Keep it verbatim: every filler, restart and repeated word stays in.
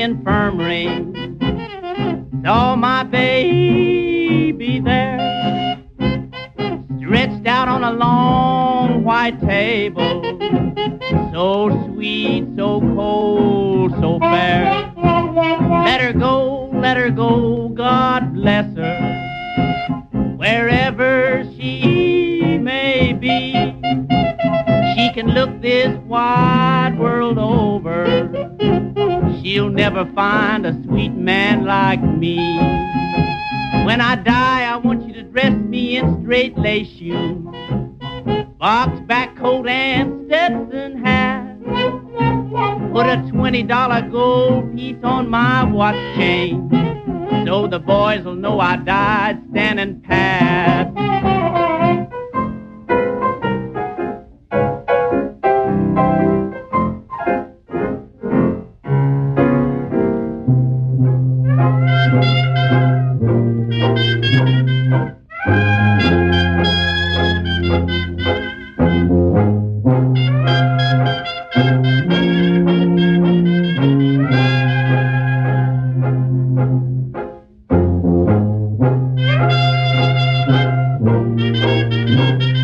infirmary. Saw my baby there, stretched out on a long white table, so sweet, so cold, so fair. Let her go, let her go, God bless her, wherever she may be. She can look this wide world over, she'll never find a sweet man like me. When I die, I want you to dress me in straight lace shoes, box back coat and Stetson hat. Put a twenty dollar gold piece on my watch chain, so the boys will know I died standing pat. Thank you.